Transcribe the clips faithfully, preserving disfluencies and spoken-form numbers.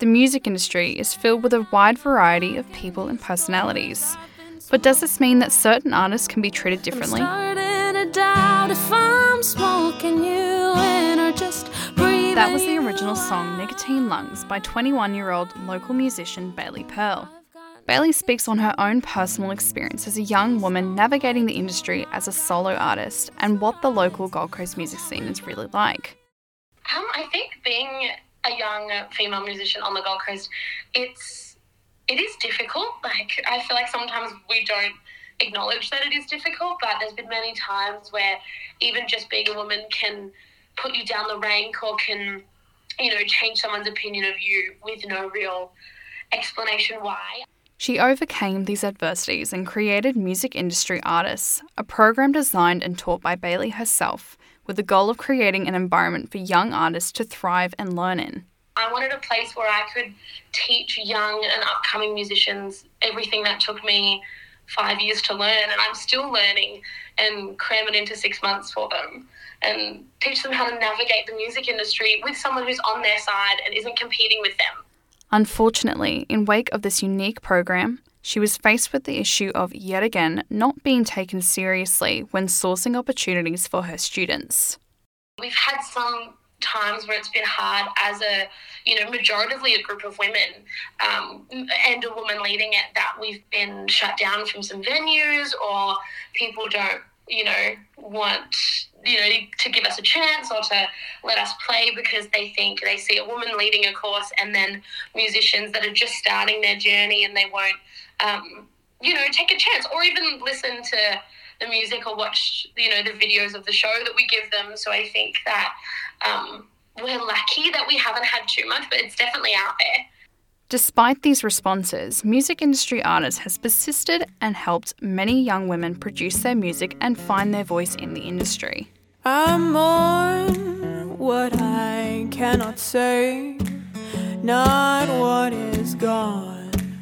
the music industry is filled with a wide variety of people and personalities. But does this mean that certain artists can be treated differently? That was the original song Nicotine Lungs by twenty-one-year-old local musician Bailey Pearl. Bailey speaks on her own personal experience as a young woman navigating the industry as a solo artist and what the local Gold Coast music scene is really like. Um, I think being a young female musician on the Gold Coast, it's it is difficult. Like, I feel like sometimes we don't acknowledge that it is difficult, but there's been many times where even just being a woman can put you down the rank or can, you know, change someone's opinion of you with no real explanation why. She overcame these adversities and created Music Industry Artists, a program designed and taught by Bailey herself, with the goal of creating an environment for young artists to thrive and learn in. I wanted a place where I could teach young and upcoming musicians everything that took me five years to learn, and I'm still learning, and cram it into six months for them and teach them how to navigate the music industry with someone who's on their side and isn't competing with them. Unfortunately, in wake of this unique program, she was faced with the issue of, yet again, not being taken seriously when sourcing opportunities for her students. We've had some times where it's been hard as a, you know, majoritively a group of women um, and a woman leading it, that we've been shut down from some venues, or people don't, you know, want, you know, to give us a chance or to let us play because they think they see a woman leading a course, and then musicians that are just starting their journey and they won't, um, you know, take a chance or even listen to the music or watch, you know, the videos of the show that we give them. So I think that um, we're lucky that we haven't had too much, but it's definitely out there. Despite these responses, Music Industry Artists has persisted and helped many young women produce their music and find their voice in the industry. I mourn what I cannot say, not what is gone.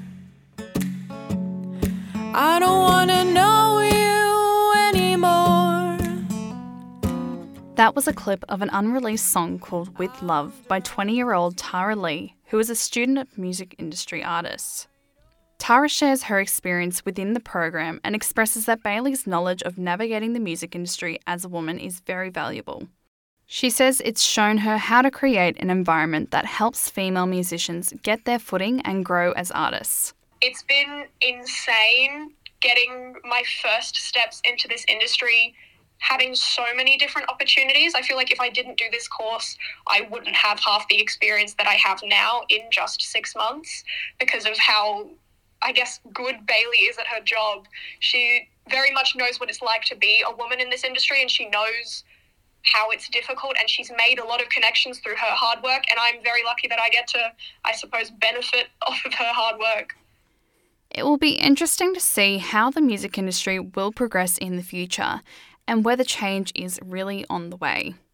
I don't want to know you anymore. That was a clip of an unreleased song called With Love by twenty-year-old Tara Lee, who is a student of Music Industry Artists. Tara shares her experience within the program and expresses that Bailey's knowledge of navigating the music industry as a woman is very valuable. She says it's shown her how to create an environment that helps female musicians get their footing and grow as artists. It's been insane getting my first steps into this industry, having so many different opportunities. I feel like if I didn't do this course, I wouldn't have half the experience that I have now in just six months because of how, I guess, good Bailey is at her job. She very much knows what it's like to be a woman in this industry, and she knows how it's difficult, and she's made a lot of connections through her hard work, and I'm very lucky that I get to, I suppose, benefit off of her hard work. It will be interesting to see how the music industry will progress in the future and whether change is really on the way.